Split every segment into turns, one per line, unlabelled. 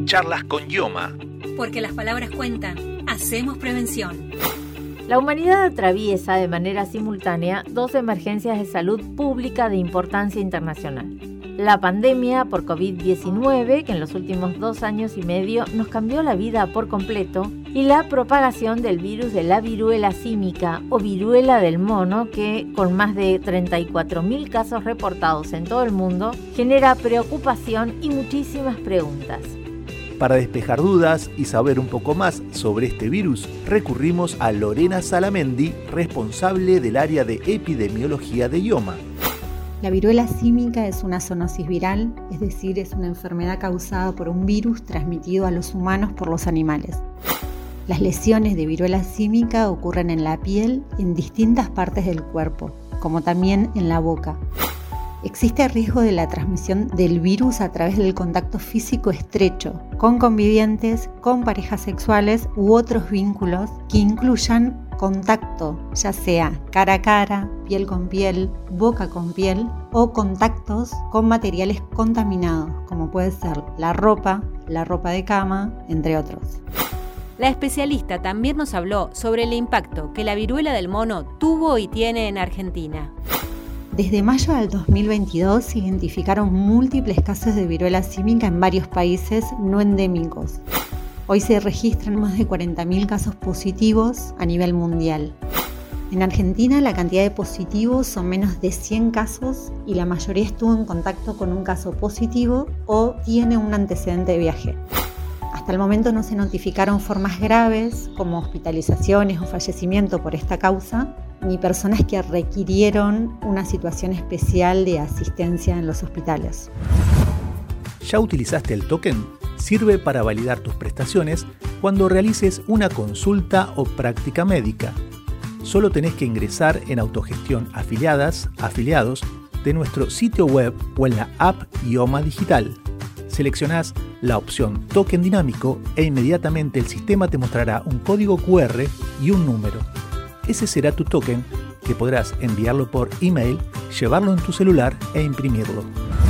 Charlas con Ioma.
Porque las palabras cuentan, hacemos prevención.
La humanidad atraviesa de manera simultánea 2 emergencias de salud pública de importancia internacional. La pandemia por COVID-19, que en los últimos 2 años y medio nos cambió la vida por completo, y la propagación del virus de la viruela símica o viruela del mono, que con más de 34.000 casos reportados en todo el mundo, genera preocupación y muchísimas preguntas.
Para despejar dudas y saber un poco más sobre este virus, recurrimos a Lorena Salamendi, responsable del área de epidemiología de Ioma.
La viruela símica es una zoonosis viral, es decir, es una enfermedad causada por un virus transmitido a los humanos por los animales. Las lesiones de viruela símica ocurren en la piel en distintas partes del cuerpo, como también en la boca. Existe riesgo de la transmisión del virus a través del contacto físico estrecho, con convivientes, con parejas sexuales u otros vínculos que incluyan contacto, ya sea cara a cara, piel con piel, boca con piel, o contactos con materiales contaminados, como puede ser la ropa de cama, entre otros.
La especialista también nos habló sobre el impacto que la viruela del mono tuvo y tiene en Argentina.
Desde mayo del 2022 se identificaron múltiples casos de viruela símica en varios países no endémicos. Hoy se registran más de 40.000 casos positivos a nivel mundial. En Argentina la cantidad de positivos son menos de 100 casos y la mayoría estuvo en contacto con un caso positivo o tiene un antecedente de viaje. Hasta el momento no se notificaron formas graves como hospitalizaciones o fallecimiento por esta causa, ni personas que requirieron una situación especial de asistencia en los hospitales.
¿Ya utilizaste el token? Sirve para validar tus prestaciones cuando realices una consulta o práctica médica. Solo tenés que ingresar en Autogestión Afiliados de nuestro sitio web o en la app Ioma Digital. Seleccionás la opción Token Dinámico e inmediatamente el sistema te mostrará un código QR y un número. Ese será tu token que podrás enviarlo por email, llevarlo en tu celular e imprimirlo.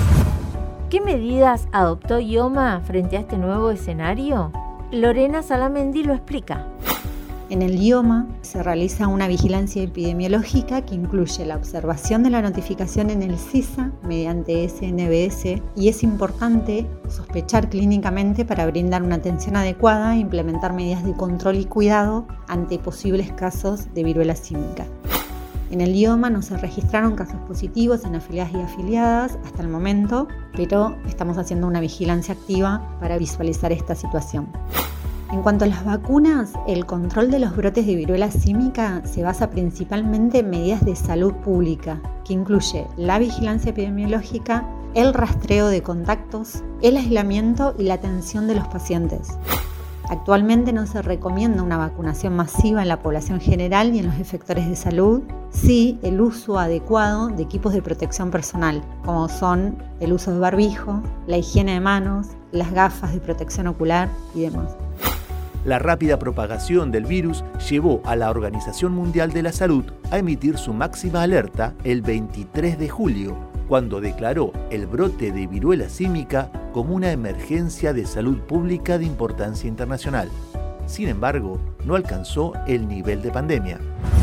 ¿Qué medidas adoptó Ioma frente a este nuevo escenario? Lorena Salamendi lo explica.
En el Ioma se realiza una vigilancia epidemiológica que incluye la observación de la notificación en el CISA mediante SNBS y es importante sospechar clínicamente para brindar una atención adecuada e implementar medidas de control y cuidado ante posibles casos de viruela símica. En el Ioma no se registraron casos positivos en afiliadas y afiliadas hasta el momento, pero estamos haciendo una vigilancia activa para visualizar esta situación. En cuanto a las vacunas, el control de los brotes de viruela símica se basa principalmente en medidas de salud pública, que incluye la vigilancia epidemiológica, el rastreo de contactos, el aislamiento y la atención de los pacientes. Actualmente no se recomienda una vacunación masiva en la población general ni en los efectores de salud, sí el uso adecuado de equipos de protección personal, como son el uso de barbijo, la higiene de manos, las gafas de protección ocular y demás.
La rápida propagación del virus llevó a la Organización Mundial de la Salud a emitir su máxima alerta el 23 de julio, cuando declaró el brote de viruela símica como una emergencia de salud pública de importancia internacional. Sin embargo, no alcanzó el nivel de pandemia.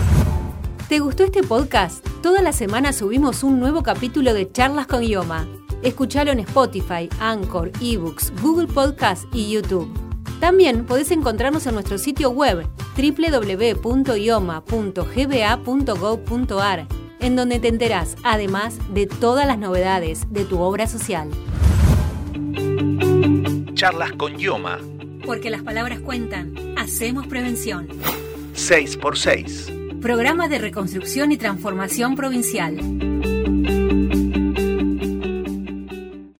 ¿Te gustó este podcast? Toda la semana subimos un nuevo capítulo de Charlas con Ioma. Escuchalo en Spotify, Anchor, eBooks, Google Podcast y YouTube. También podés encontrarnos en nuestro sitio web www.ioma.gba.gov.ar, en donde te enterás, además, de todas las novedades de tu obra social.
Charlas con Ioma.
Porque las palabras cuentan, hacemos prevención.
6x6.
Programa de Reconstrucción y Transformación Provincial.